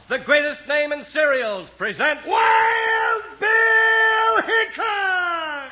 the greatest name in cereals, presents Wild Bill Hickok!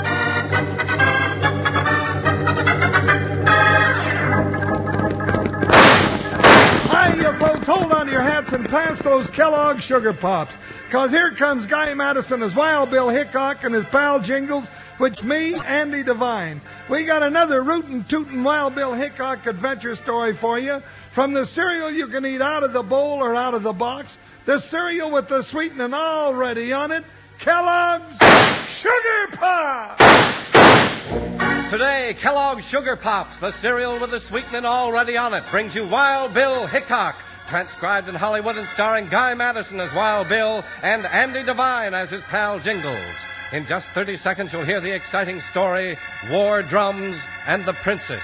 Hiya, folks. Hold on to your hats and pass those Kellogg Sugar Pops. Because here comes Guy Madison as Wild Bill Hickok and his pal Jingles, which me, Andy Devine. We got another rootin' tootin' Wild Bill Hickok adventure story for you. From the cereal you can eat out of the bowl or out of the box, the cereal with the sweetening already on it, Kellogg's Sugar Pops! Today, Kellogg's Sugar Pops, the cereal with the sweetening already on it, brings you Wild Bill Hickok, transcribed in Hollywood and starring Guy Madison as Wild Bill and Andy Devine as his pal Jingles. In just 30 seconds, you'll hear the exciting story, War Drums and the Princess.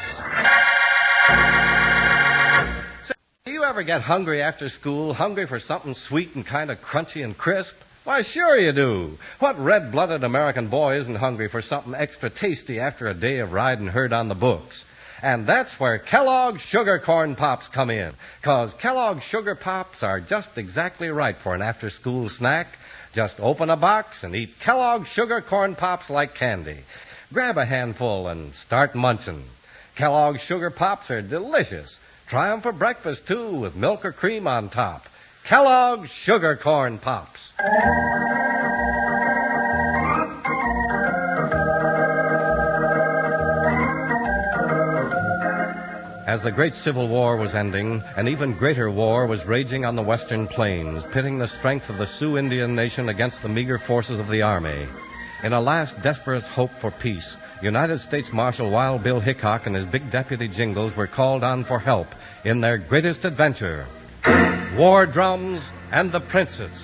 Say, do you ever get hungry after school, hungry for something sweet and kind of crunchy and crisp? Why, sure you do. What red-blooded American boy isn't hungry for something extra tasty after a day of riding herd on the books? And that's where Kellogg's Sugar Corn Pops come in. 'Cause Kellogg's Sugar Pops are just exactly right for an after-school snack. Just open a box and eat Kellogg's Sugar Corn Pops like candy. Grab a handful and start munching. Kellogg's Sugar Pops are delicious. Try them for breakfast, too, with milk or cream on top. Kellogg's Sugar Corn Pops. As the great Civil War was ending, an even greater war was raging on the western plains, pitting the strength of the Sioux Indian nation against the meager forces of the Army. In a last desperate hope for peace, United States Marshal Wild Bill Hickok and his big deputy Jingles were called on for help in their greatest adventure, War Drums and the Princess.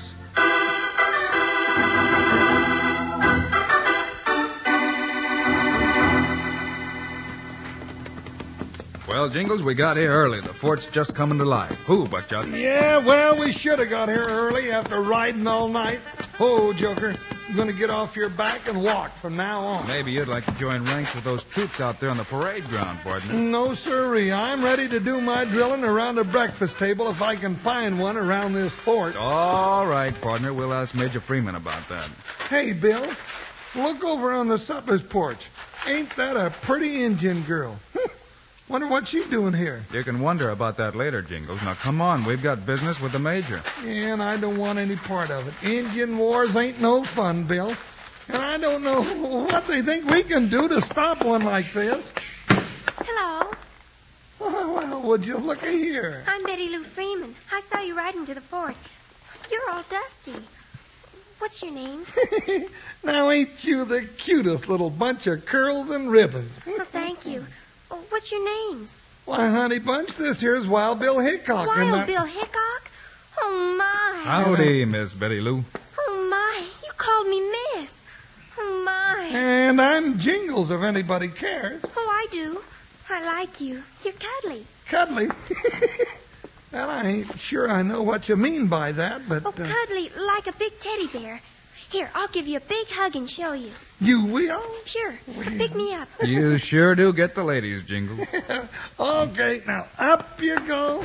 Well, Jingles, we got here early. The fort's just coming to life. Who, Buckshot? Yeah, well, we should have got here early after riding all night. Oh, Joker, I'm going to get off your back and walk from now on. Maybe you'd like to join ranks with those troops out there on the parade ground, partner. No, sirree. I'm ready to do my drilling around a breakfast table if I can find one around this fort. All right, partner. We'll ask Major Freeman about that. Hey, Bill, look over on the sutler's porch. Ain't that a pretty Indian girl? Wonder what she's doing here. You can wonder about that later, Jingles. Now, come on. We've got business with the Major. Yeah, and I don't want any part of it. Indian wars ain't no fun, Bill. And I don't know what they think we can do to stop one like this. Hello. Oh, well, would you look here? I'm Betty Lou Freeman. I saw you riding to the fort. You're all dusty. What's your name? Now, ain't you the cutest little bunch of curls and ribbons? Well, thank you. Oh, what's your names? Why, honey bunch, this here's Wild Bill Hickok. Wild Bill Hickok? Oh, my. Howdy, Miss Betty Lou. Oh, my. You called me Miss. Oh, my. And I'm Jingles, if anybody cares. Oh, I do. I like you. You're cuddly. Cuddly? Well, I ain't sure I know what you mean by that, but... Oh, cuddly, like a big teddy bear. Here, I'll give you a big hug and show you. You will? Sure. Pick me up. You sure do get the ladies, Jingles. Okay, now, up you go.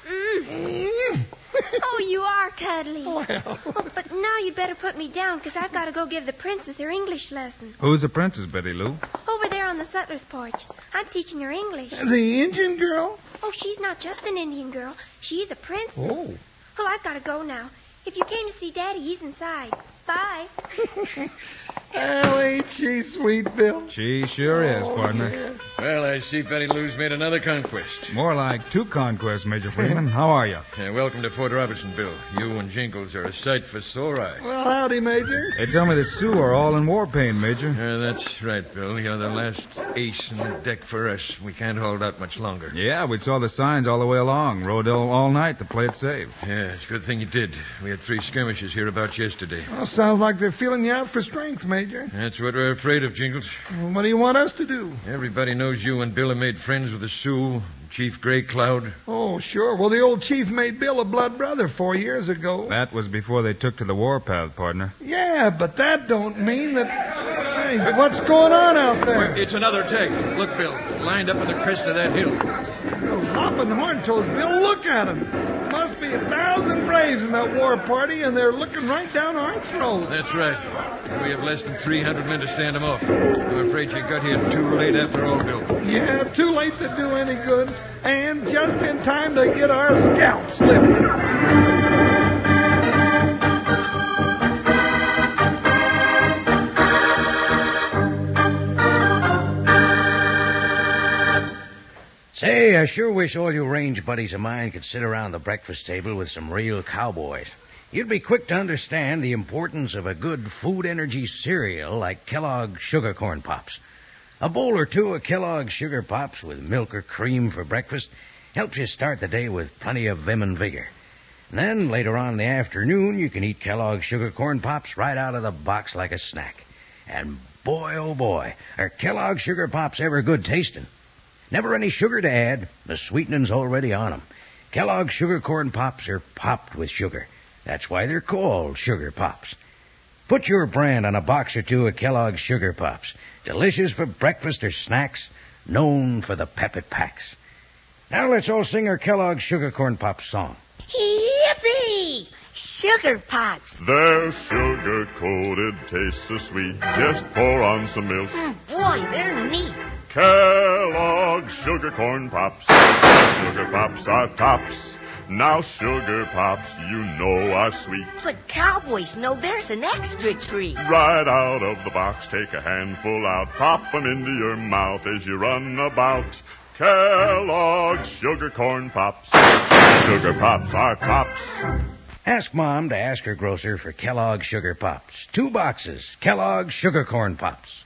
Oh, you are cuddly. Well. Oh, but now you'd better put me down, because I've got to go give the princess her English lesson. Who's the princess, Betty Lou? Over there on the sutler's porch. I'm teaching her English. The Indian girl? Oh, she's not just an Indian girl. She's a princess. Oh. Well, I've got to go now. If you came to see Daddy, he's inside. Bye. Well, ain't she sweet, Bill? She sure is, partner. Yeah. Well, I see Betty Lou's made another conquest. More like two conquests, Major Freeman. How are you? Welcome to Fort Robertson, Bill. You and Jingles are a sight for sore eyes. Well, howdy, Major. They tell me the Sioux are all in war pain, Major. That's right, Bill. You're the last ace in the deck for us. We can't hold out much longer. Yeah, we saw the signs all the way along. Rode all night to play it safe. Yeah, it's a good thing you did. We had 3 skirmishes hereabouts yesterday. Well, sounds like they're feeling you out for strength, Major. That's what we're afraid of, Jingles. Well, what do you want us to do? Everybody knows you and Bill have made friends with the Sioux, Chief Gray Cloud. Oh, sure. Well, the old chief made Bill a blood brother 4 years ago. That was before they took to the warpath, partner. Yeah, but that don't mean that... Hey, what's going on out there? It's another attack. Look, Bill, lined up on the crest of that hill. Hop jumping horn toads, Bill. Look at them. Must be 1,000 braves in that war party, and they're looking right down our throats. That's right. We have less than 300 men to stand them off. I'm afraid you got here too late after all, Bill. Yeah, too late to do any good, and just in time to get our scalps lifted. Say, I sure wish all you range buddies of mine could sit around the breakfast table with some real cowboys. You'd be quick to understand the importance of a good food energy cereal like Kellogg's Sugar Corn Pops. A bowl or two of Kellogg's Sugar Pops with milk or cream for breakfast helps you start the day with plenty of vim and vigor. And then later on in the afternoon, you can eat Kellogg's Sugar Corn Pops right out of the box like a snack. And boy, oh boy, are Kellogg's Sugar Pops ever good tasting. Never any sugar to add. The sweetening's already on them. Kellogg's Sugar Corn Pops are popped with sugar. That's why they're called Sugar Pops. Put your brand on a box or two of Kellogg's Sugar Pops. Delicious for breakfast or snacks, known for the pep it packs. Now let's all sing our Kellogg's Sugar Corn Pops song. Yippee! Sugar Pops. They're sugar-coated, taste so sweet. Just pour on some milk. Boy, they're neat. Kellogg's Sugar Corn Pops. Sugar Pops are tops. Now Sugar Pops, you know, are sweet. But cowboys know there's an extra treat. Right out of the box, take a handful out. Pop 'em into your mouth as you run about. Kellogg's Sugar Corn Pops. Sugar Pops are tops. Ask Mom to ask her grocer for Kellogg's Sugar Pops. 2 boxes, Kellogg's Sugar Corn Pops.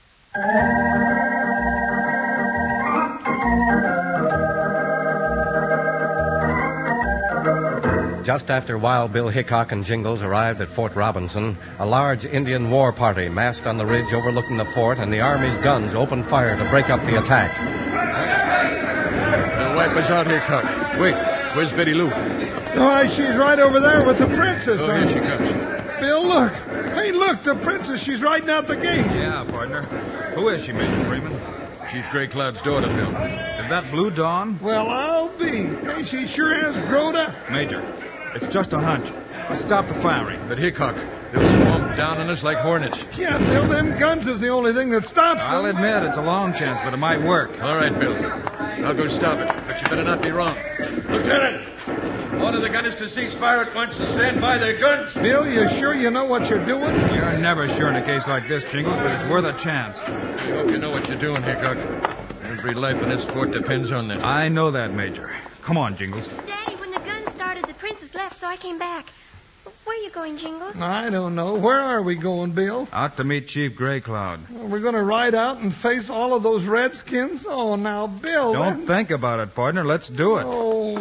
Just after Wild Bill Hickok and Jingles arrived at Fort Robinson, a large Indian war party massed on the ridge overlooking the fort, and the Army's guns opened fire to break up the attack. They'll wipe us out, Hickok. Wait, where's Betty Lou? Why, she's right over there with the princess. Oh, here she comes. Bill, look. Hey, look, the princess. She's riding out the gate. Yeah, partner. Who is she, Major Freeman? Chief Gray Cloud's daughter, Bill. Is that Blue Dawn? Well, I'll be. Hey, she sure has growed up. Major, it's just a hunch. Let's stop the firing. But Hickok, they'll swarm down on us like hornets. Yeah, Bill, them guns is the only thing that stops them. I'll admit it's a long chance, but it might work. All right, Bill. I'll go stop it, but you better not be wrong. Lieutenant, order the gunners to cease fire at once and stand by their guns. Bill, you sure you know what you're doing? You're never sure in a case like this, Jingles, but it's worth a chance. I hope you know what you're doing, Hickok. Every life in this fort depends on this. I know that, Major. Come on, Jingles. Daddy, when the gun started, the princess left, so I came back. Where are you going, Jingles? I don't know. Where are we going, Bill? Out to meet Chief Gray Cloud. We're going to ride out and face all of those redskins? Oh, now, Bill. Don't think about it, partner. Let's do it. Oh.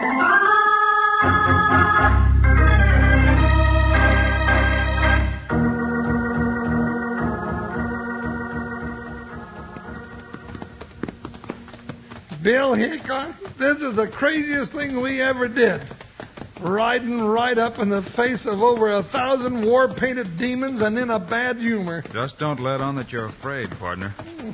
Bill Hickok, this is the craziest thing we ever did. Riding right up in the face of over 1,000 war-painted demons and in a bad humor. Just don't let on that you're afraid, partner.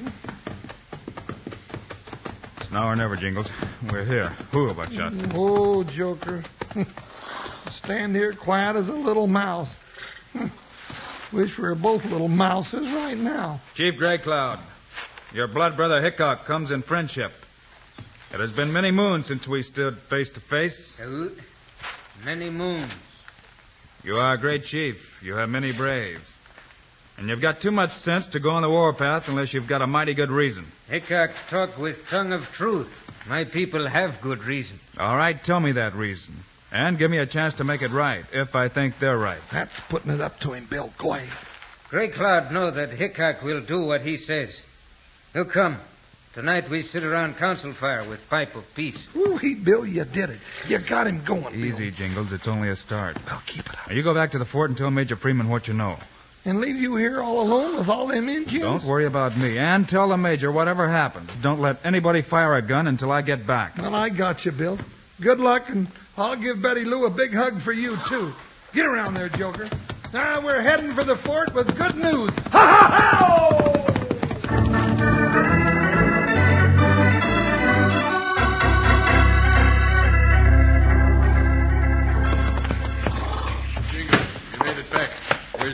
It's now or never, Jingles. We're here. Who about shot? Oh, Joker. Stand here quiet as a little mouse. Wish we were both little mouses right now. Chief Gray Cloud, your blood brother Hickok comes in friendship. It has been many moons since we stood face to face. Many moons. You are a great chief. You have many braves. And you've got too much sense to go on the warpath unless you've got a mighty good reason. Hickok talk with tongue of truth. My people have good reason. All right, tell me that reason. And give me a chance to make it right, if I think they're right. That's putting it up to him, Bill. Go ahead. Gray Cloud know that Hickok will do what he says. He'll come. Tonight we sit around council fire with pipe of peace. Ooh, Bill, you did it. You got him going, Bill. Easy, Jingles. It's only a start. Well, keep it up. Now, you go back to the fort and tell Major Freeman what you know. And leave you here all alone with all them Indians? Don't worry about me. And tell the Major whatever happens. Don't let anybody fire a gun until I get back. Well, I got you, Bill. Good luck, and I'll give Betty Lou a big hug for you, too. Get around there, Joker. Now we're heading for the fort with good news. Ha, ha, ha!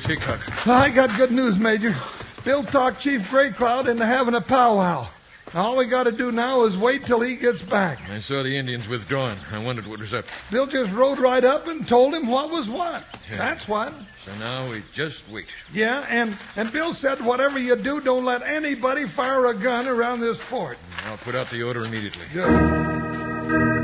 Hickok? I got good news, Major. Bill talked Chief Gray Cloud into having a powwow. All we got to do now is wait till he gets back. I saw the Indians withdrawing. I wondered what was up. Bill just rode right up and told him what was what. Yeah. That's what. So now we just wait. Yeah, and Bill said whatever you do, don't let anybody fire a gun around this fort. I'll put out the order immediately. Good.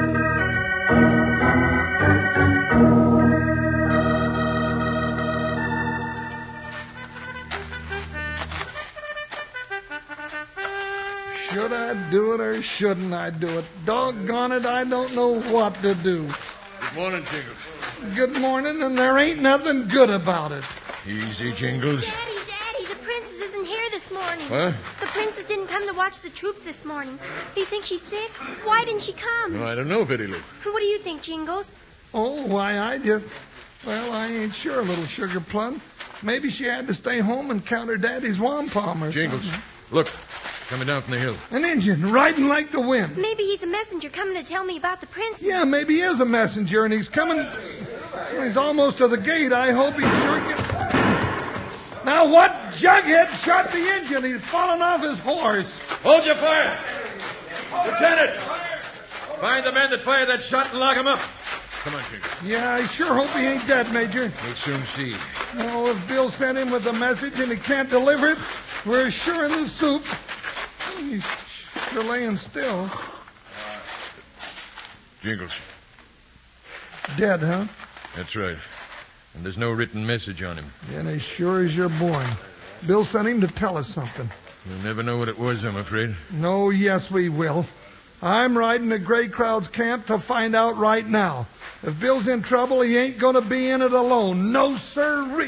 Should I do it or shouldn't I do it? Doggone it, I don't know what to do. Good morning, Jingles. Good morning, and there ain't nothing good about it. Easy, Jingles. Daddy, the princess isn't here this morning. What? The princess didn't come to watch the troops this morning. Do you think she's sick? Why didn't she come? Well, I don't know, Betty Lou. What do you think, Jingles? Oh, why, I ain't sure, little sugar plum. Maybe she had to stay home and count her daddy's wampum or Jingles, something. look, coming down from the hill. An Indian riding like the wind. Maybe he's a messenger coming to tell me about the princess. Yeah, maybe he is a messenger, and he's coming. He's almost to the gate. I hope he sure gets. Now, what jughead shot the engine? He's fallen off his horse. Hold your fire! Lieutenant! Find the man that fired that shot and lock him up. Come on, Jingles. Yeah, I sure hope he ain't dead, Major. We'll soon see. Oh, if Bill sent him with a message and he can't deliver it, we're sure in the soup. He's sure laying still. Jingles. Dead, huh? That's right. And there's no written message on him. And as sure as you're born. Bill sent him to tell us something. You'll never know what it was, I'm afraid. No, yes, we will. I'm riding to Gray Cloud's camp to find out right now. If Bill's in trouble, he ain't going to be in it alone. No, sirree.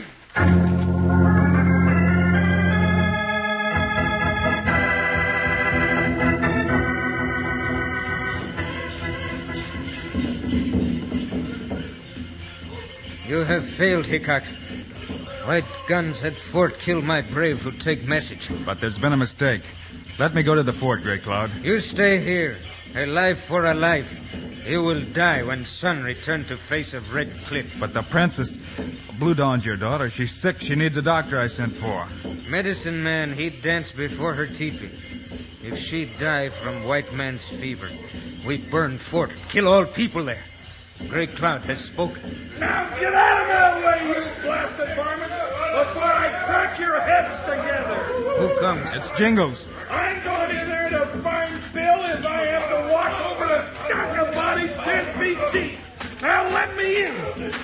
You have failed, Hickok. White guns at fort kill my brave who take message. But there's been a mistake. Let me go to the fort, Gray Cloud. You stay here. A life for a life. You will die when sun return to face of Red Cliff. But the princess, Blue Dawn's your daughter. She's sick. She needs a doctor I sent for. Medicine man, he dance before her teepee. If she die from white man's fever, we burn fort, kill all people there. Gray Cloud has spoken. Now get out of my way, you blasted varmints, before I crack your heads together. Who comes? It's Jingles. I'm going in there to find Bill if I have to walk over a stack of bodies 10 feet deep. Now let me in.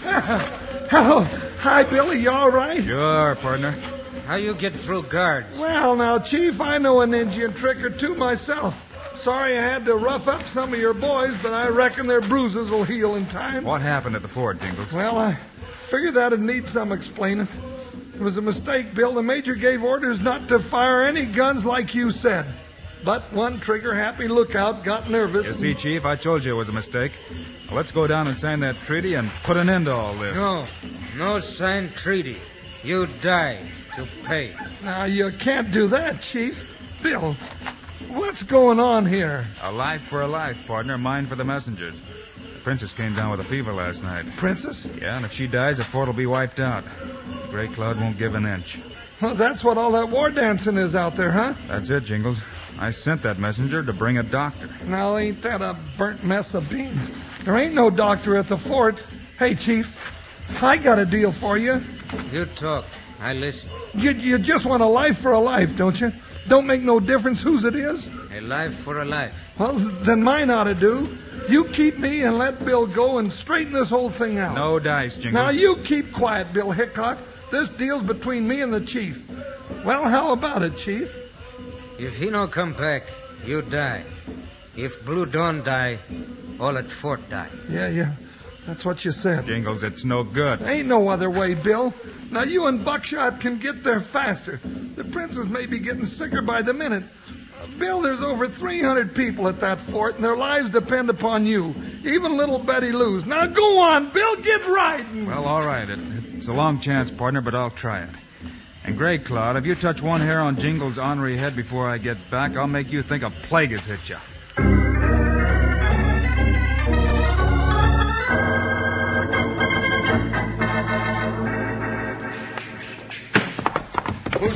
Hello. Hi, Billy. You all right? Sure, partner. How you get through guards? Well, now, Chief, I know an Indian trick or two myself. Sorry I had to rough up some of your boys, but I reckon their bruises will heal in time. What happened at the fort, Jingles? Well, I figured that'd need some explaining. It was a mistake, Bill. The major gave orders not to fire any guns like you said. But one trigger-happy lookout got nervous. You see, Chief, I told you it was a mistake. Well, let's go down and sign that treaty and put an end to all this. No signed treaty. You die to pay. Now, you can't do that, Chief. Bill, what's going on here? A life for a life, partner. Mine for the messengers. The princess came down with a fever last night. Princess? Yeah, and if she dies, the fort will be wiped out. Gray Cloud won't give an inch. Well, that's what all that war dancing is out there, huh? That's it, Jingles. I sent that messenger to bring a doctor. Now, ain't that a burnt mess of beans? There ain't no doctor at the fort. Hey, Chief, I got a deal for you. You talk. I listen. You just want a life for a life, don't you? Don't make no difference whose it is? A life for a life. Well, then mine ought to do. You keep me and let Bill go and straighten this whole thing out. No dice, Jingles. Now, you keep quiet, Bill Hickok. This deal's between me and the chief. Well, how about it, Chief? If he no come back, you die. If Blue Dawn die, all at fort die. Yeah. That's what you said. Jingles, it's no good. Ain't no other way, Bill. Now, you and Buckshot can get there faster. The princess may be getting sicker by the minute. Bill, there's over 300 people at that fort, and their lives depend upon you. Even little Betty Lou's. Now, go on, Bill. Get riding. Well, all right. It's a long chance, partner, but I'll try it. And Gray Cloud, if you touch one hair on Jingles' ornery head before I get back, I'll make you think a plague has hit you.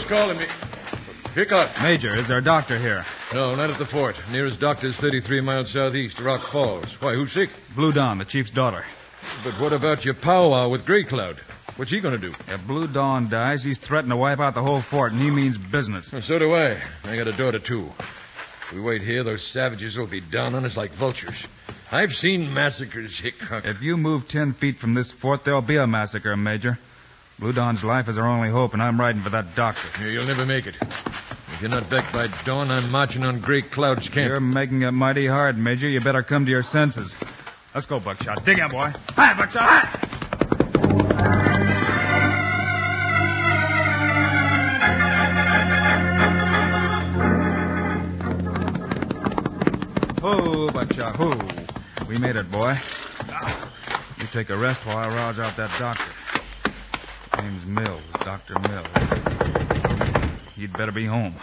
Who's calling me? Hickok. Major, is our doctor here? No, not at the fort. Nearest doctor is 33 miles southeast, Rock Falls. Why, who's sick? Blue Dawn, the chief's daughter. But what about your powwow with Gray Cloud? What's he going to do? If Blue Dawn dies, he's threatened to wipe out the whole fort, and he means business. Well, so do I. I got a daughter, too. If we wait here, those savages will be down on us like vultures. I've seen massacres, Hickok. If you move 10 feet from this fort, there'll be a massacre, Major. Blue Dawn's life is our only hope, and I'm riding for that doctor. You'll never make it. If you're not back by dawn, I'm marching on Gray Cloud's camp. You're making it mighty hard, Major. You better come to your senses. Let's go, Buckshot. Dig in, boy. Hi, Buckshot. Hi. Ho, Buckshot, ho. We made it, boy. You take a rest while I rouse out that doctor. Name's Mills, Dr. Mills. You'd better be home.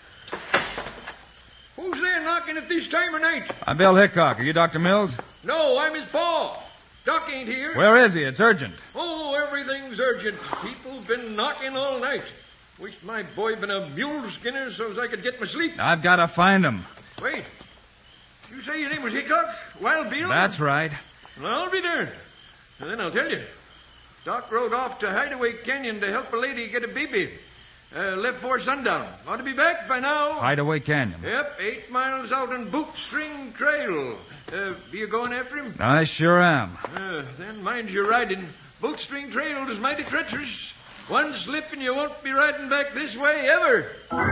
Who's there knocking at this time of night? I'm Bill Hickok. Are you Dr. Mills? No, I'm his pa. Doc ain't here. Where is he? It's urgent. Oh, everything's urgent. People's been knocking all night. Wish my boy been a mule skinner so as I could get my sleep. I've got to find him. Wait. You say your name was Hickok? Wild Bill? That's right. Well, I'll be darned. And then I'll tell you. Doc rode off to Hideaway Canyon to help a lady get a baby. Left before sundown. Ought to be back by now. Hideaway Canyon. Yep, 8 miles out on Bootstring Trail. Be you going after him? I sure am. Then mind your riding. Bootstring Trail is mighty treacherous. One slip and you won't be riding back this way ever.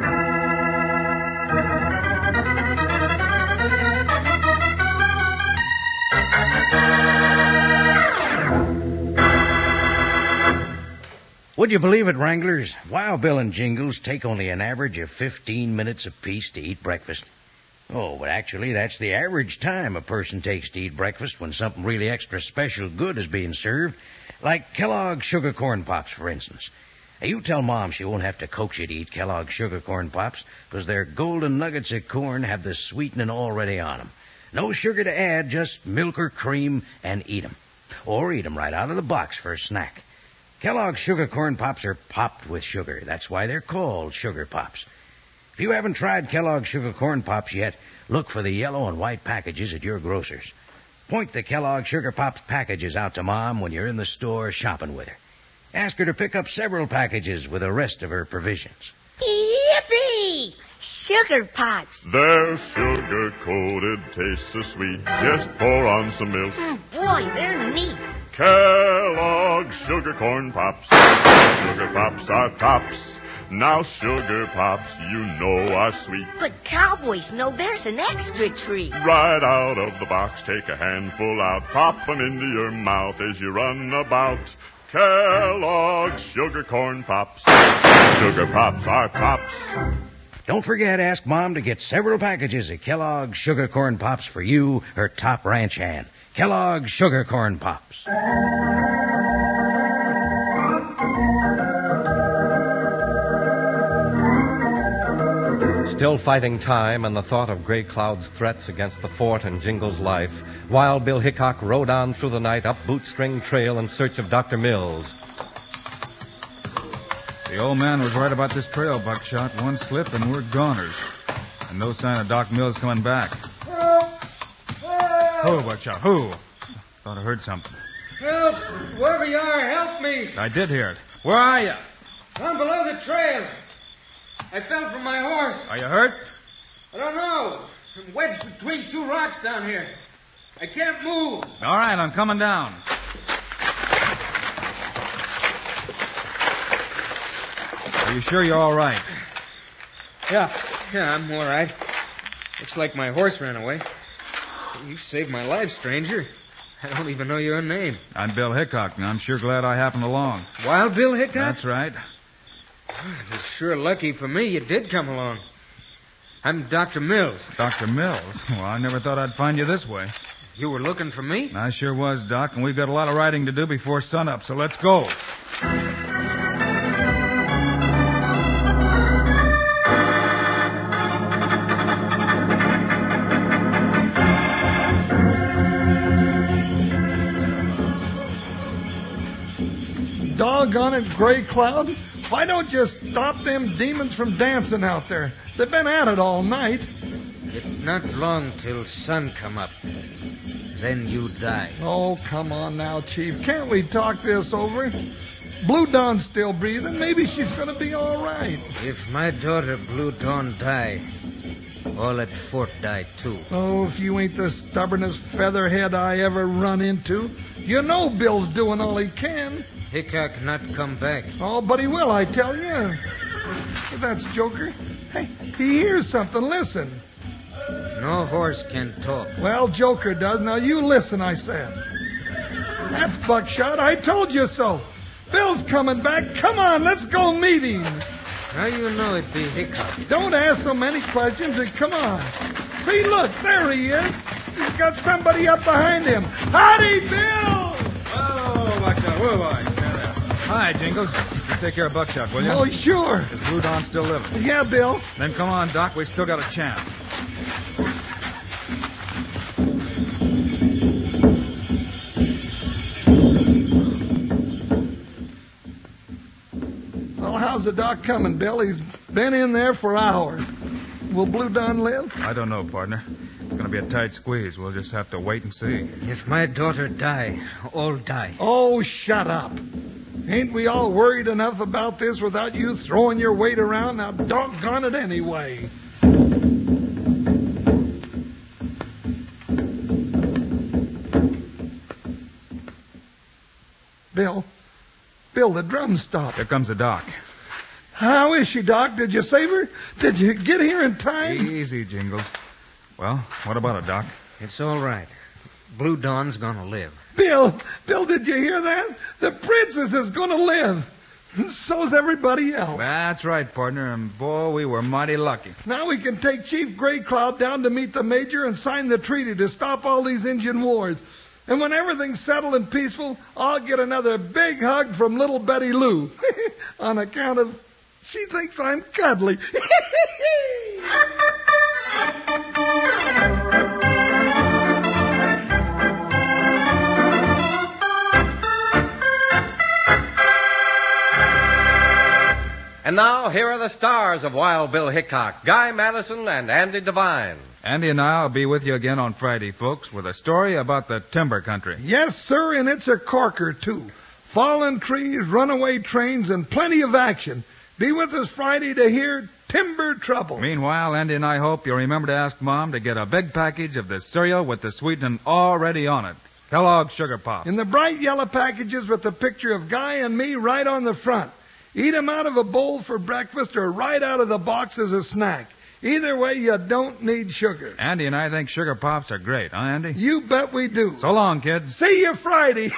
Would you believe it, Wranglers? Wild Bill and Jingles take only an average of 15 minutes apiece to eat breakfast. Oh, but actually, that's the average time a person takes to eat breakfast when something really extra special good is being served, like Kellogg's Sugar Corn Pops, for instance. Now, you tell Mom she won't have to coax you to eat Kellogg's Sugar Corn Pops, because their golden nuggets of corn have the sweetening already on them. No sugar to add, just milk or cream, and eat 'em. Or eat 'em right out of the box for a snack. Kellogg's Sugar Corn Pops are popped with sugar. That's why they're called Sugar Pops. If you haven't tried Kellogg's Sugar Corn Pops yet, look for the yellow and white packages at your grocer's. Point the Kellogg's Sugar Pops packages out to Mom when you're in the store shopping with her. Ask her to pick up several packages with the rest of her provisions. Yippee! Sugar Pops. They're sugar-coated, taste so sweet. Just pour on some milk. Boy, they're neat. Kellogg's Sugar Corn Pops. Sugar Pops are tops. Now Sugar Pops, you know, are sweet. But cowboys know there's an extra treat. Right out of the box, take a handful out. Pop 'em into your mouth as you run about. Kellogg's Sugar Corn Pops. Sugar Pops are tops. Don't forget, ask Mom to get several packages of Kellogg's Sugar Corn Pops for you, her top ranch hand. Kellogg's Sugar Corn Pops. Still fighting time and the thought of Gray Cloud's threats against the fort and Jingle's life, Wild Bill Hickok rode on through the night up Bootstring Trail in search of Dr. Mills. The old man was right about this trail, Buckshot. One slip and we're goners. And no sign of Doc Mills coming back. Who, Buckshot? Who? Thought I heard something. Help! Wherever you are, help me! I did hear it. Where are you? I'm below the trail. I fell from my horse. Are you hurt? I don't know. I'm wedged between two rocks down here. I can't move. All right, I'm coming down. Are you sure you're all right? Yeah, I'm all right. Looks like my horse ran away. You saved my life, stranger. I don't even know your name. I'm Bill Hickok, and I'm sure glad I happened along. Wild Bill Hickok? That's right. It's sure lucky for me you did come along. I'm Dr. Mills. Dr. Mills? Well, I never thought I'd find you this way. You were looking for me? I sure was, Doc, and we've got a lot of riding to do before sunup, so let's go. Doggone it, Gray Cloud. Why don't you stop them demons from dancing out there? They've been at it all night. It's not long till sun come up. Then you die. Oh, come on now, Chief. Can't we talk this over? Blue Dawn's still breathing. Maybe she's going to be all right. If my daughter Blue Dawn die, all at Fort die too. Oh, if you ain't the stubbornest featherhead I ever run into. You know Bill's doing all he can. Hickok not come back. Oh, but he will, I tell you. That's Joker. Hey, he hears something. Listen. No horse can talk. Well, Joker does. Now you listen, I said. That's Buckshot. I told you so. Bill's coming back. Come on, let's go meet him. How you know it be Hickok? Don't ask so many questions and come on. See, look, there he is. He's got somebody up behind him. Howdy, Bill! Oh, Buckshot. Whoa, boy. Stand there. Hi, Jingles. You take care of Buckshot, will you? Oh, sure. Is Blue Dawn still living? Yeah, Bill. Then come on, Doc. We still got a chance. Well, how's the doc coming, Bill? He's been in there for hours. Will Blue Dawn live? I don't know, partner. It's going to be a tight squeeze. We'll just have to wait and see. If my daughter die, all die. Oh, shut up. Ain't we all worried enough about this without you throwing your weight around? Now, doggone it anyway. Bill, the drum stopped. Here comes the doc. How is she, Doc? Did you save her? Did you get here in time? Easy, Jingles. Well, what about it, Doc? It's all right. Blue Dawn's gonna live. Bill, did you hear that? The princess is gonna live. So's everybody else. That's right, partner. And, boy, we were mighty lucky. Now we can take Chief Gray Cloud down to meet the Major and sign the treaty to stop all these Indian wars. And when everything's settled and peaceful, I'll get another big hug from little Betty Lou. On account of she thinks I'm cuddly. And now, here are the stars of Wild Bill Hickok, Guy Madison and Andy Devine. Andy and I will be with you again on Friday, folks, with a story about the timber country. Yes, sir, and it's a corker, too. Fallen trees, runaway trains, and plenty of action. Be with us Friday to hear Timber Trouble. Meanwhile, Andy and I hope you'll remember to ask Mom to get a big package of the cereal with the sweetening already on it. Kellogg's Sugar Pop. In the bright yellow packages with the picture of Guy and me right on the front. Eat 'em out of a bowl for breakfast or right out of the box as a snack. Either way, you don't need sugar. Andy and I think Sugar Pops are great, huh, Andy? You bet we do. So long, kids. See you Friday.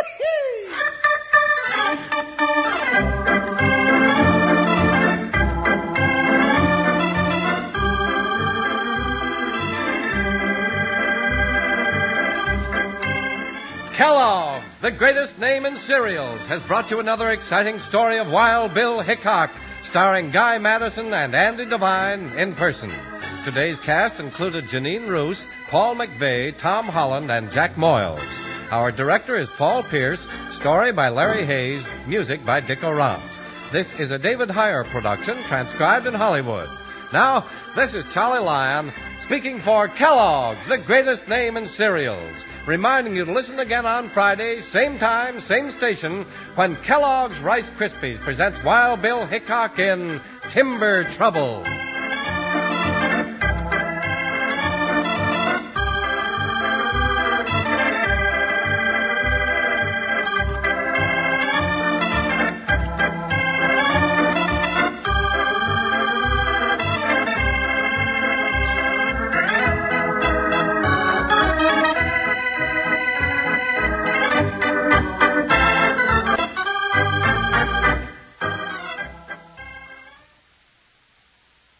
Kellogg's, the greatest name in cereals, has brought you another exciting story of Wild Bill Hickok, starring Guy Madison and Andy Devine in person. Today's cast included Janine Roos, Paul McVeigh, Tom Holland, and Jack Moyles. Our director is Paul Pierce, story by Larry Hayes, music by Dick Orant. This is a David Heyer production, transcribed in Hollywood. Now, this is Charlie Lyon, speaking for Kellogg's, the greatest name in cereals, reminding you to listen again on Friday, same time, same station, when Kellogg's Rice Krispies presents Wild Bill Hickok in Timber Trouble.